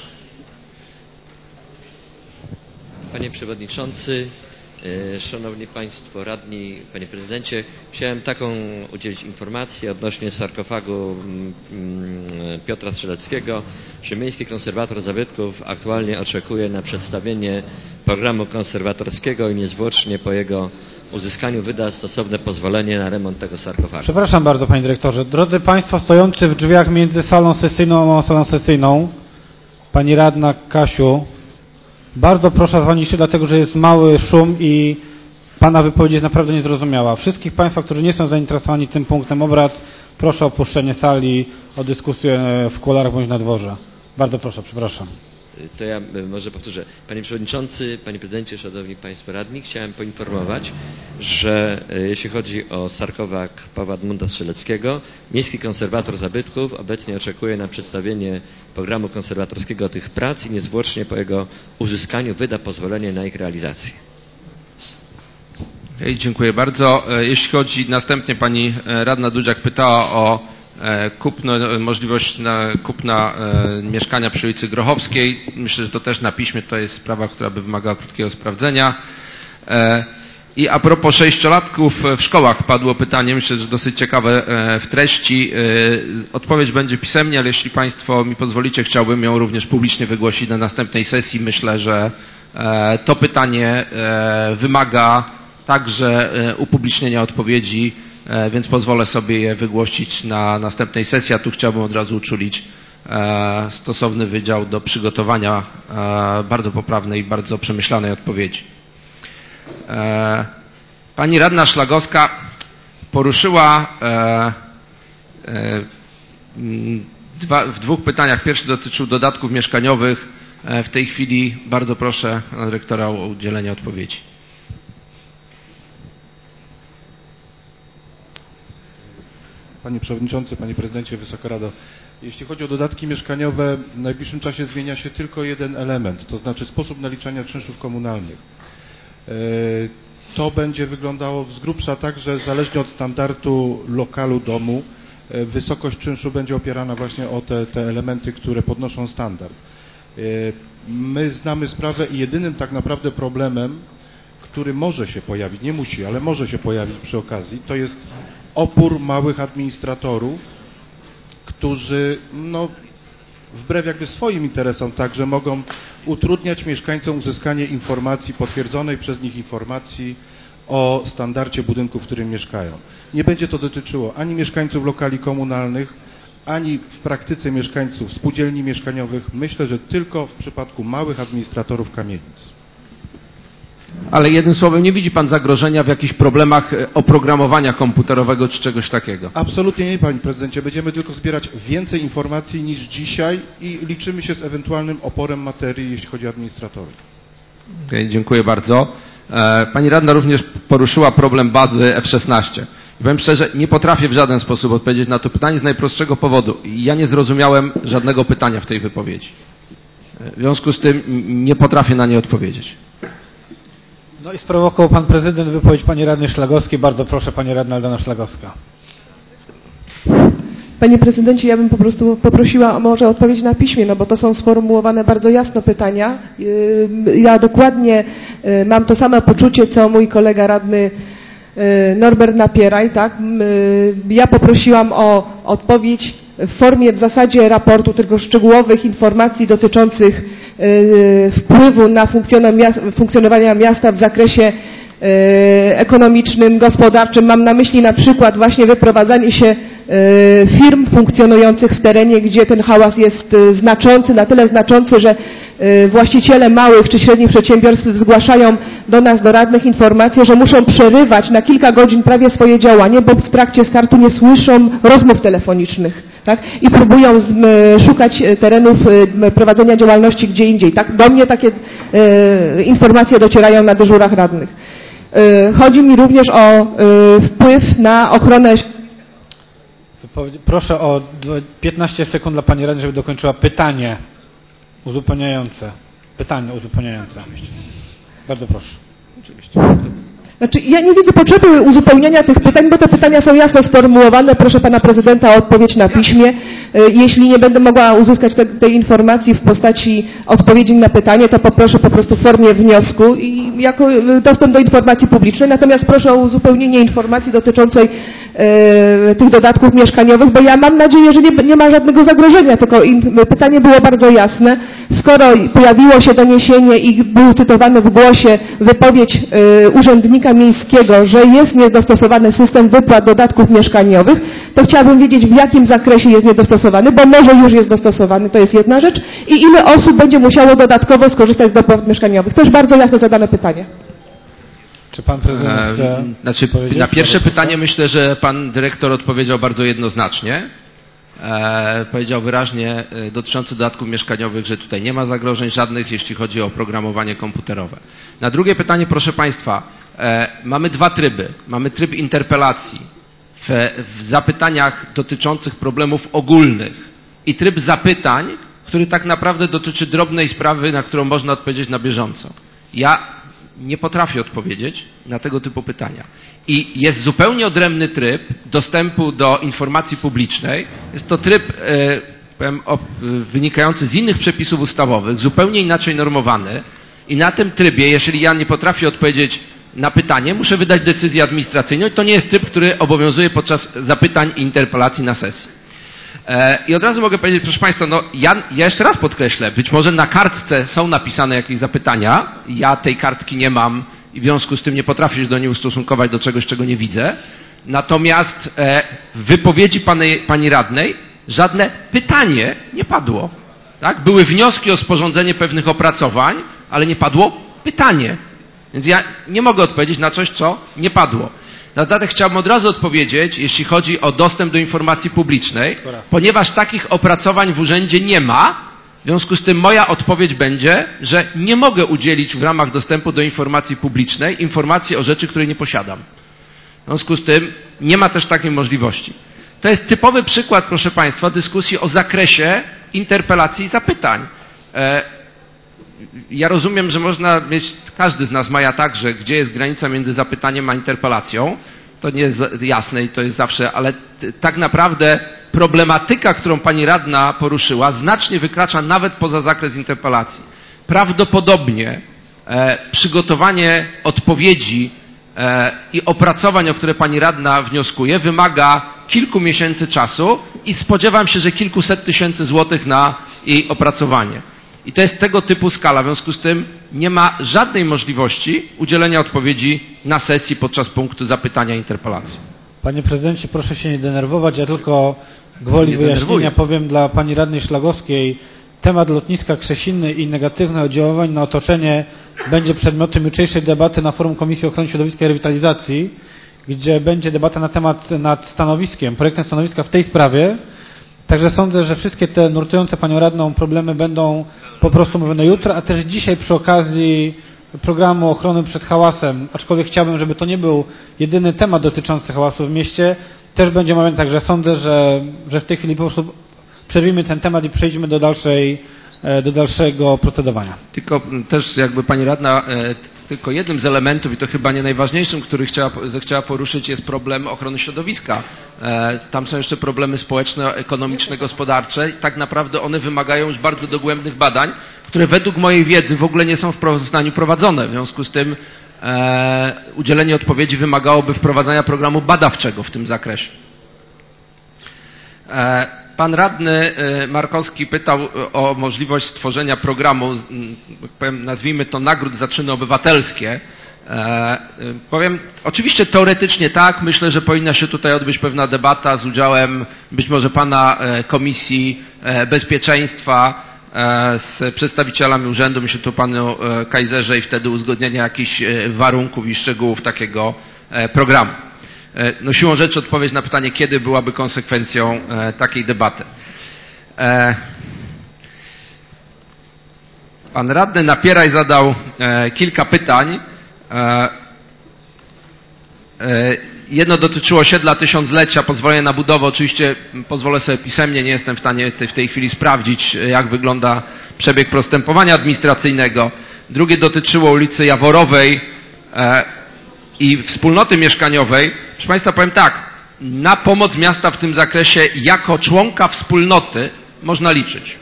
Panie Przewodniczący, Szanowni Państwo Radni, Panie Prezydencie, chciałem taką udzielić informacji odnośnie sarkofagu Piotra Strzeleckiego, że Miejski Konserwator Zabytków aktualnie oczekuje na przedstawienie programu konserwatorskiego i niezwłocznie po jego uzyskaniu wyda stosowne pozwolenie na remont tego sarkofagu. Przepraszam bardzo, Panie Dyrektorze. Drodzy Państwo stojący w drzwiach między salą sesyjną a salą sesyjną, Pani Radna Kasiu, bardzo proszę o ciszę, dlatego że jest mały szum i Pana wypowiedź jest naprawdę niezrozumiała. Wszystkich Państwa, którzy nie są zainteresowani tym punktem obrad, proszę o opuszczenie sali, o dyskusję w kuluarach bądź na dworze. Bardzo proszę, przepraszam. To ja może powtórzę. Panie Przewodniczący, Panie Prezydencie, Szanowni Państwo Radni, chciałem poinformować, że jeśli chodzi o sarkofag Pawła Edmunda Strzeleckiego, Miejski Konserwator Zabytków obecnie oczekuje na przedstawienie programu konserwatorskiego tych prac i niezwłocznie po jego uzyskaniu wyda pozwolenie na ich realizację. Dziękuję bardzo. Jeśli chodzi, następnie pani radna Dudziak pytała o możliwość kupna mieszkania przy ulicy Grochowskiej. Myślę, że to też na piśmie to jest sprawa, która by wymagała krótkiego sprawdzenia. I a propos 6-latków w szkołach padło pytanie, myślę, że dosyć ciekawe w treści. Odpowiedź będzie pisemnie, ale jeśli Państwo mi pozwolicie, chciałbym ją również publicznie wygłosić na następnej sesji. Myślę, że to pytanie wymaga także upublicznienia odpowiedzi, więc pozwolę sobie je wygłosić na następnej sesji, a tu chciałbym od razu uczulić stosowny wydział do przygotowania bardzo poprawnej i bardzo przemyślanej odpowiedzi. Pani radna Szlagowska poruszyła w dwóch pytaniach. Pierwszy dotyczył dodatków mieszkaniowych. W tej chwili bardzo proszę pana dyrektora o udzielenie odpowiedzi. Panie Przewodniczący, Panie Prezydencie, Wysoka Rado. Jeśli chodzi o dodatki mieszkaniowe, w najbliższym czasie zmienia się tylko jeden element, to znaczy sposób naliczania czynszów komunalnych. To będzie wyglądało z grubsza tak, że zależnie od standardu lokalu, domu, wysokość czynszu będzie opierana właśnie o te elementy, które podnoszą standard. My znamy sprawę i jedynym tak naprawdę problemem, który może się pojawić, nie musi, ale może się pojawić przy okazji, to jest opór małych administratorów, którzy wbrew jakby swoim interesom także mogą utrudniać mieszkańcom uzyskanie informacji, potwierdzonej przez nich informacji o standardzie budynku, w którym mieszkają. Nie będzie to dotyczyło ani mieszkańców lokali komunalnych, ani w praktyce mieszkańców spółdzielni mieszkaniowych. Myślę, że tylko w przypadku małych administratorów kamienic. Ale jednym słowem, nie widzi Pan zagrożenia w jakichś problemach oprogramowania komputerowego czy czegoś takiego? Absolutnie nie, Panie Prezydencie. Będziemy tylko zbierać więcej informacji niż dzisiaj i liczymy się z ewentualnym oporem materii, jeśli chodzi o administratorów. Okay, dziękuję bardzo. Pani radna również poruszyła problem bazy F16. I powiem szczerze, nie potrafię w żaden sposób odpowiedzieć na to pytanie z najprostszego powodu. Ja nie zrozumiałem żadnego pytania w tej wypowiedzi. W związku z tym nie potrafię na nie odpowiedzieć. No i sprowokował Pan Prezydent wypowiedź Pani Radnej Szlagowskiej. Bardzo proszę, Pani Radna Aldona Szlagowska. Panie Prezydencie, ja bym po prostu poprosiła o może odpowiedź na piśmie, no bo to są sformułowane bardzo jasno pytania. Ja dokładnie mam to samo poczucie, co mój kolega radny Norbert Napieraj, tak? Ja poprosiłam o odpowiedź w formie w zasadzie raportu, tylko szczegółowych informacji dotyczących wpływu na funkcjonowania miasta w zakresie ekonomicznym, gospodarczym. Mam na myśli na przykład właśnie wyprowadzanie się firm funkcjonujących w terenie, gdzie ten hałas jest znaczący, na tyle znaczący, że właściciele małych czy średnich przedsiębiorstw zgłaszają do nas, do radnych, informację, że muszą przerywać na kilka godzin prawie swoje działanie, bo w trakcie startu nie słyszą rozmów telefonicznych, tak? I próbują szukać terenów prowadzenia działalności gdzie indziej. Tak? Do mnie takie informacje docierają na dyżurach radnych. Chodzi mi również o wpływ na ochronę. Proszę o 15 sekund dla pani radnej, żeby dokończyła pytanie uzupełniające. Pytanie uzupełniające. Bardzo proszę. Oczywiście. Znaczy, ja nie widzę potrzeby uzupełniania tych pytań, bo te pytania są jasno sformułowane. Proszę pana prezydenta o odpowiedź na piśmie. Jeśli nie będę mogła uzyskać tej informacji w postaci odpowiedzi na pytanie, to poproszę po prostu w formie wniosku i jako dostęp do informacji publicznej. Natomiast proszę o uzupełnienie informacji dotyczącej tych dodatków mieszkaniowych, bo ja mam nadzieję, że nie ma żadnego zagrożenia, tylko pytanie było bardzo jasne. Skoro pojawiło się doniesienie i był cytowany w głosie wypowiedź urzędnika miejskiego, że jest niedostosowany system wypłat dodatków mieszkaniowych, to chciałabym wiedzieć, w jakim zakresie jest niedostosowany, bo może już jest dostosowany, to jest jedna rzecz, i ile osób będzie musiało dodatkowo skorzystać z dopłat mieszkaniowych. To już bardzo jasno zadane pytanie. Czy pan prezydent chce na pierwsze pytanie myślę, że pan dyrektor odpowiedział bardzo jednoznacznie. Powiedział wyraźnie dotyczący dodatków mieszkaniowych, że tutaj nie ma zagrożeń żadnych, jeśli chodzi o oprogramowanie komputerowe. Na drugie pytanie, proszę państwa, mamy dwa tryby. Mamy tryb interpelacji w zapytaniach dotyczących problemów ogólnych i tryb zapytań, który tak naprawdę dotyczy drobnej sprawy, na którą można odpowiedzieć na bieżąco. Ja nie potrafię odpowiedzieć na tego typu pytania. I jest zupełnie odrębny tryb dostępu do informacji publicznej. Jest to tryb wynikający z innych przepisów ustawowych, zupełnie inaczej normowany. I na tym trybie, jeżeli ja nie potrafię odpowiedzieć na pytanie, muszę wydać decyzję administracyjną i to nie jest tryb, który obowiązuje podczas zapytań i interpelacji na sesji. I od razu mogę powiedzieć, proszę państwa, no ja jeszcze raz podkreślę, być może na kartce są napisane jakieś zapytania, ja tej kartki nie mam i w związku z tym nie potrafię się do niej ustosunkować do czegoś, czego nie widzę. Natomiast w wypowiedzi pani radnej żadne pytanie nie padło. Tak? Były wnioski o sporządzenie pewnych opracowań, ale nie padło pytanie. Więc ja nie mogę odpowiedzieć na coś, co nie padło. Na dodatek chciałbym od razu odpowiedzieć, jeśli chodzi o dostęp do informacji publicznej, ponieważ takich opracowań w urzędzie nie ma, w związku z tym moja odpowiedź będzie, że nie mogę udzielić w ramach dostępu do informacji publicznej informacji o rzeczy, której nie posiadam. W związku z tym nie ma też takiej możliwości. To jest typowy przykład, proszę państwa, dyskusji o zakresie interpelacji i zapytań. Ja rozumiem, że można mieć, każdy z nas ma tak, że gdzie jest granica między zapytaniem a interpelacją, to nie jest jasne i to jest zawsze, ale tak naprawdę problematyka, którą pani radna poruszyła, znacznie wykracza nawet poza zakres interpelacji. Prawdopodobnie przygotowanie odpowiedzi i opracowań, o które pani radna wnioskuje, wymaga kilku miesięcy czasu i spodziewam się, że kilkuset tysięcy złotych na jej opracowanie. I to jest tego typu skala. W związku z tym nie ma żadnej możliwości udzielenia odpowiedzi na sesji podczas punktu zapytania i interpelacji. Panie prezydencie, proszę się nie denerwować. Ja tylko gwoli wyjaśnienia powiem dla pani radnej Szlagowskiej. Temat lotniska Krzesiny i negatywne oddziaływanie na otoczenie będzie przedmiotem jutrzejszej debaty na forum Komisji Ochrony Środowiska i Rewitalizacji, gdzie będzie debata na temat nad stanowiskiem, projektem stanowiska w tej sprawie. Także sądzę, że wszystkie te nurtujące panią radną problemy będą po prostu mówione jutro, a też dzisiaj przy okazji programu ochrony przed hałasem, aczkolwiek chciałbym, żeby to nie był jedyny temat dotyczący hałasu w mieście, też będzie omawiany. Także sądzę, że w tej chwili po prostu przerwijmy ten temat i przejdźmy do dalszego procedowania. Tylko też jakby pani radna, tylko jednym z elementów i to chyba nie najważniejszym, który chciała poruszyć, jest problem ochrony środowiska. Tam są jeszcze problemy społeczne, ekonomiczne, gospodarcze i tak naprawdę one wymagają już bardzo dogłębnych badań, które według mojej wiedzy w ogóle nie są w Poznaniu prowadzone. W związku z tym udzielenie odpowiedzi wymagałoby wprowadzenia programu badawczego w tym zakresie. Pan radny Markowski pytał o możliwość stworzenia programu, nazwijmy to nagród za czyny obywatelskie Powiem, oczywiście teoretycznie tak, myślę, że powinna się tutaj odbyć pewna debata z udziałem być może pana Komisji Bezpieczeństwa z przedstawicielami urzędu, myślę tu panu Kajzerze i wtedy uzgodnienia jakichś warunków i szczegółów takiego programu. No siłą rzeczy odpowiedź na pytanie, kiedy byłaby konsekwencją takiej debaty. Pan radny Napieraj zadał kilka pytań. Jedno dotyczyło osiedla tysiąclecia, pozwolenia na budowę. Oczywiście pozwolę sobie pisemnie, nie jestem w stanie w tej chwili sprawdzić, jak wygląda przebieg postępowania administracyjnego. Drugie dotyczyło ulicy Jaworowej i wspólnoty mieszkaniowej. Proszę Państwa, powiem tak, na pomoc miasta w tym zakresie jako członka wspólnoty można liczyć.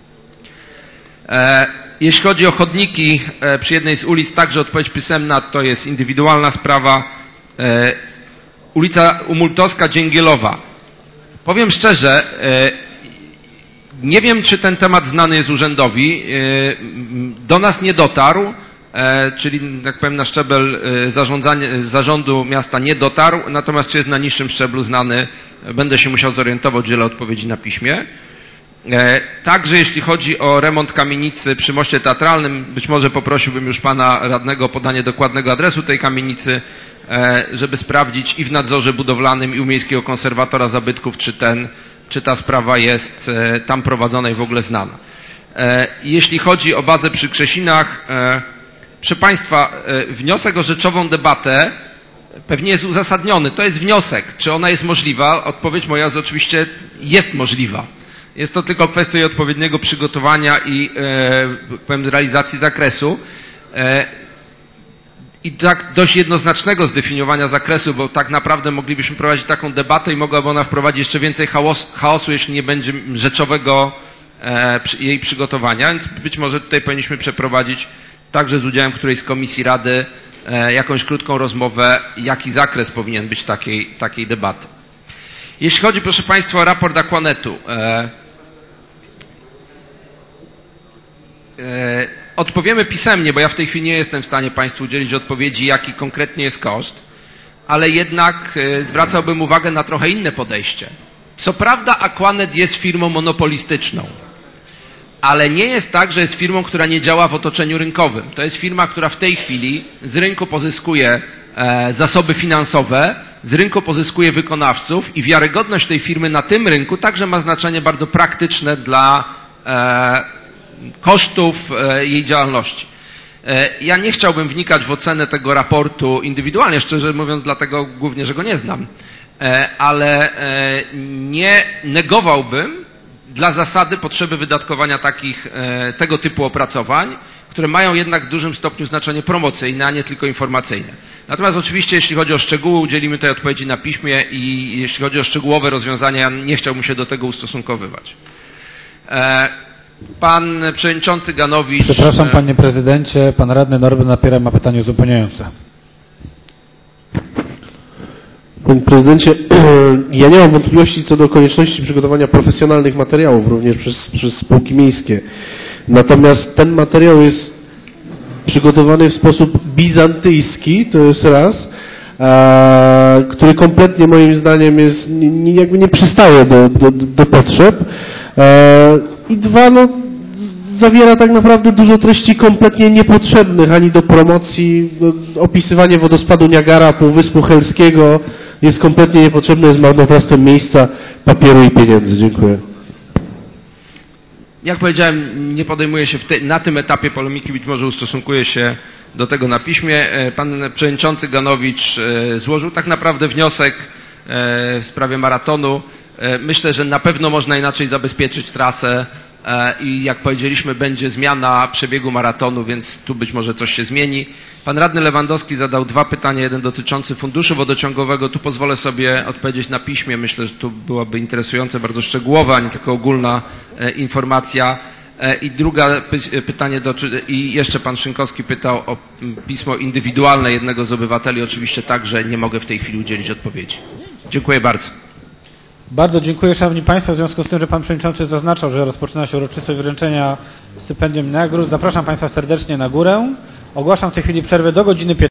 Jeśli chodzi o chodniki przy jednej z ulic, także odpowiedź pisemna, to jest indywidualna sprawa. Ulica Umultowska, Dzięgielowa. Powiem szczerze, nie wiem, czy ten temat znany jest urzędowi. Do nas nie dotarł, czyli, jak powiem, na szczebel zarządu miasta nie dotarł, natomiast czy jest na niższym szczeblu znany, będę się musiał zorientować, udzielę odpowiedzi na piśmie. Także jeśli chodzi o remont kamienicy przy moście teatralnym, być może poprosiłbym już pana radnego o podanie dokładnego adresu tej kamienicy, żeby sprawdzić i w nadzorze budowlanym, i u miejskiego konserwatora zabytków, czy ta sprawa jest tam prowadzona i w ogóle znana. Jeśli chodzi o bazę przy Krzesinach, proszę Państwa, wniosek o rzeczową debatę pewnie jest uzasadniony. To jest wniosek. Czy ona jest możliwa? Odpowiedź moja jest oczywiście jest możliwa. Jest to tylko kwestia jej odpowiedniego przygotowania i powiem, realizacji zakresu. I tak dość jednoznacznego zdefiniowania zakresu, bo tak naprawdę moglibyśmy prowadzić taką debatę i mogłaby ona wprowadzić jeszcze więcej chaosu, jeśli nie będzie rzeczowego jej przygotowania, więc być może tutaj powinniśmy przeprowadzić także z udziałem którejś z komisji Rady jakąś krótką rozmowę, jaki zakres powinien być takiej debaty. Jeśli chodzi, proszę Państwa, o raport Aquanetu, odpowiemy pisemnie, bo ja w tej chwili nie jestem w stanie Państwu udzielić odpowiedzi, jaki konkretnie jest koszt, ale jednak zwracałbym uwagę na trochę inne podejście. Co prawda Aquanet jest firmą monopolistyczną, ale nie jest tak, że jest firmą, która nie działa w otoczeniu rynkowym. To jest firma, która w tej chwili z rynku pozyskuje zasoby finansowe, z rynku pozyskuje wykonawców i wiarygodność tej firmy na tym rynku także ma znaczenie bardzo praktyczne dla kosztów jej działalności. Ja nie chciałbym wnikać w ocenę tego raportu indywidualnie, szczerze mówiąc, dlatego głównie, że go nie znam, ale nie negowałbym dla zasady potrzeby wydatkowania tego typu opracowań, które mają jednak w dużym stopniu znaczenie promocyjne, a nie tylko informacyjne. Natomiast oczywiście, jeśli chodzi o szczegóły, udzielimy tej odpowiedzi na piśmie i jeśli chodzi o szczegółowe rozwiązania, ja nie chciałbym się do tego ustosunkowywać. Pan przewodniczący Ganowicz... Przepraszam, panie prezydencie, pan radny Norbert Napieraj ma pytanie uzupełniające. Panie prezydencie, ja nie mam wątpliwości co do konieczności przygotowania profesjonalnych materiałów również przez spółki miejskie. Natomiast ten materiał jest przygotowany w sposób bizantyjski, to jest raz, który kompletnie moim zdaniem jest, jakby nie przystaje do potrzeb. I dwa, no, zawiera tak naprawdę dużo treści kompletnie niepotrzebnych ani do promocji. Opisywanie wodospadu Niagara, Półwyspu Helskiego jest kompletnie niepotrzebne, jest marnotrawstwem miejsca, papieru i pieniędzy. Dziękuję. Jak powiedziałem, nie podejmuję się na tym etapie polemiki, być może ustosunkuję się do tego na piśmie. Pan przewodniczący Ganowicz złożył tak naprawdę wniosek w sprawie maratonu. Myślę, że na pewno można inaczej zabezpieczyć trasę i jak powiedzieliśmy, będzie zmiana przebiegu maratonu, więc tu być może coś się zmieni. Pan radny Lewandowski zadał dwa pytania, jeden dotyczący funduszu wodociągowego. Tu pozwolę sobie odpowiedzieć na piśmie. Myślę, że tu byłaby interesująca, bardzo szczegółowa, a nie tylko ogólna informacja. I drugie pytanie, i jeszcze pan Szynkowski pytał o pismo indywidualne jednego z obywateli. Oczywiście także nie mogę w tej chwili udzielić odpowiedzi. Dziękuję bardzo. Bardzo dziękuję, szanowni państwo. W związku z tym, że pan przewodniczący zaznaczał, że rozpoczyna się uroczystość wręczenia stypendium i nagród, zapraszam państwa serdecznie na górę. Ogłaszam w tej chwili przerwę do godziny 15.